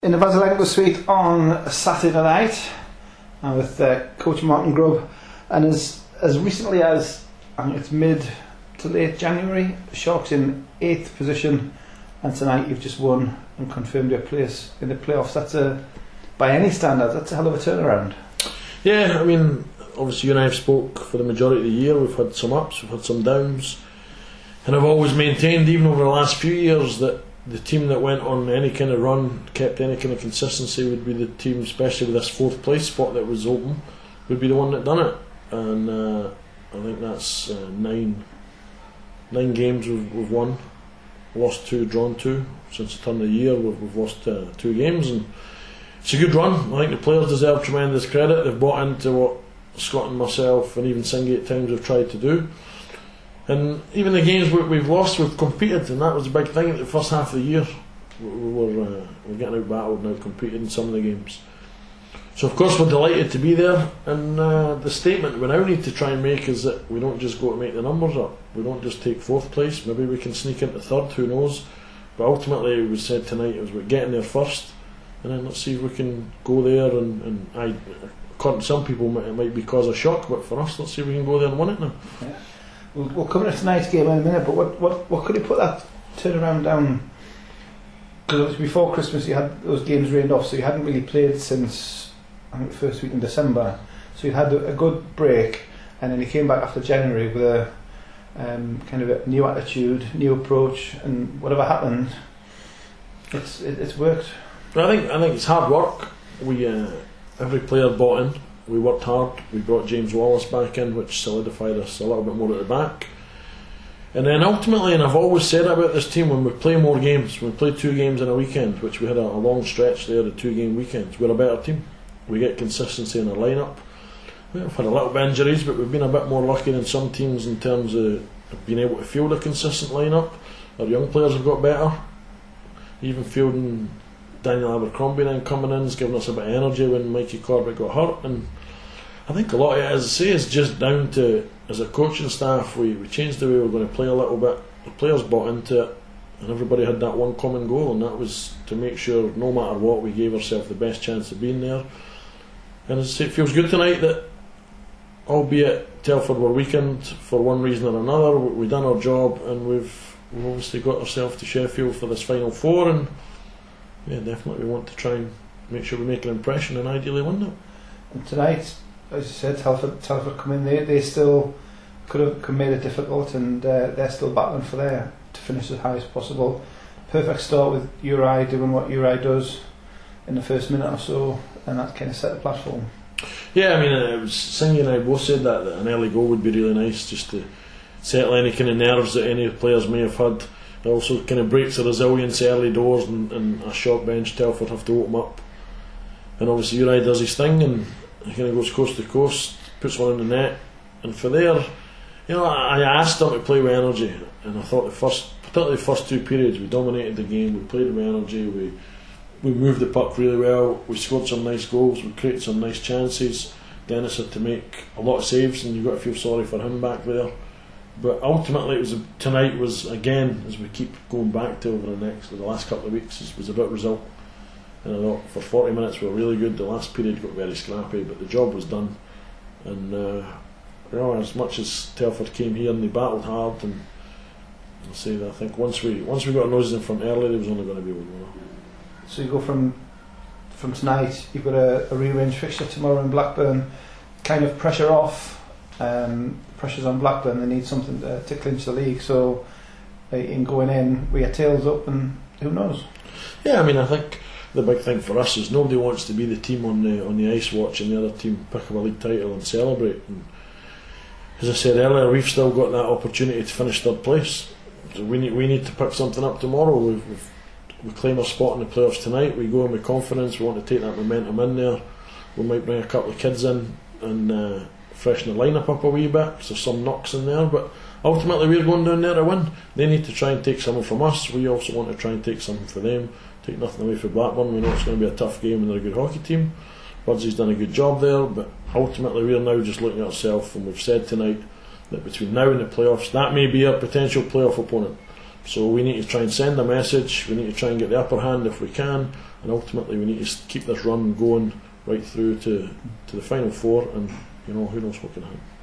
In the Vasilenko suite on Saturday night, I'm with Coach Martin Grubb, and as recently as I think it's mid to late January, Sharks in 8th position, and tonight you've just won and confirmed your place in the playoffs. That's by any standard, that's a hell of a turnaround. Yeah, I mean, obviously you and I have spoke for the majority of the year. We've had some ups, we've had some downs, and I've always maintained, even over the last few years, that the team that went on any kind of run, kept any kind of consistency, would be the team, especially with this 4th place spot that was open, would be the one that done it. And I think that's 9 games we've won, lost 2, drawn 2 since the turn of the year. We've lost 2 games, and it's a good run. I think the players deserve tremendous credit. They've bought into what Scott and myself and even Singy at times have tried to do. And even the games we've lost, we've competed, and that was a big thing at the first half of the year. We're getting out battled now, competing in some of the games. So of course we're delighted to be there, and the statement we now need to try and make is that we don't just go to make the numbers up. We don't just take 4th place. Maybe we can sneak into 3rd, who knows. But ultimately, we said tonight, it was about getting there first, and then let's see if we can go there. And according to some people, it might be cause a shock, but for us, let's see if we can go there and win it now. Yeah. We'll come to tonight's game in a minute, but what could you put that turnaround down? Because it was before Christmas, you had those games rained off, so you hadn't really played since I think the first week in December. So you had a good break, and then you came back after January with a kind of a new attitude, new approach, and whatever happened, it's worked. I think it's hard work. We every player bought in. We worked hard. We brought James Wallace back in, which solidified us a little bit more at the back. And then ultimately, and I've always said about this team, when we play more games, when we play 2 games in a weekend, which we had a long stretch there, the 2-game weekends, we're a better team. We get consistency in our lineup. We've had a little bit of injuries, but we've been a bit more lucky than some teams in terms of being able to field a consistent lineup. Our young players have got better. Even fielding Daniel Abercrombie then coming in has given us a bit of energy when Mikey Corbett got hurt. And I think a lot of it, as I say, is just down to, as a coaching staff, we changed the way we're going to play a little bit. The players bought into it, and everybody had that one common goal, and that was to make sure no matter what, we gave ourselves the best chance of being there. And as I say, it feels good tonight that, albeit Telford were weakened for one reason or another, we've done our job, and we've obviously got ourselves to Sheffield for this final 4, and yeah, definitely we want to try and make sure we make an impression and ideally win it. And tonight, as you said, Telford come in, they still could have made it difficult, and they're still battling to finish as high as possible. Perfect start with Uri doing what Uri does in the first minute or so, and that kind of set the platform. Yeah, I mean, it was Singy and I both said that an early goal would be really nice, just to settle any kind of nerves that any players may have had. It also kind of breaks the resilience early doors, and a short bench Telford have to open up. And obviously Uri does his thing, and he kind of goes coast to coast, puts one in the net, and for there, you know, I asked them to play with energy, and I thought particularly the first 2 periods, we dominated the game, we played with energy, we moved the puck really well, we scored some nice goals, we created some nice chances. Dennis had to make a lot of saves, and you've got to feel sorry for him back there. But ultimately, tonight was, again, as we keep going back to over the last couple of weeks, it was about result. And I thought for 40 minutes we were really good. The last period got very scrappy, but the job was done. And you know, as much as Telford came here and they battled hard, and I think once we got our noses in front early, there was only going to be one winner. So you go from tonight, you've got a rearranged fixture tomorrow in Blackburn. Kind of pressure off. Pressure's on Blackburn. They need something to clinch the league. So in going in, we are tails up, and who knows? Yeah, I mean, I think the big thing for us is nobody wants to be the team on the ice watching the other team pick up a league title and celebrate. And as I said earlier, we've still got that opportunity to finish 3rd place. So we need to pick something up tomorrow. We claim our spot in the playoffs tonight. We go in with confidence. We want to take that momentum in there. We might bring a couple of kids in and freshen the lineup up a wee bit. So some knocks in there, but ultimately we're going down there to win. They need to try and take something from us. We also want to try and take something for them. Take nothing away from Blackburn. We know it's going to be a tough game, and they're a good hockey team. Budsey's done a good job there, but ultimately we're now just looking at ourselves, and we've said tonight that between now and the playoffs, that may be a potential playoff opponent. So we need to try and send a message. We need to try and get the upper hand if we can, and ultimately we need to keep this run going right through to the final four, and who knows what can happen.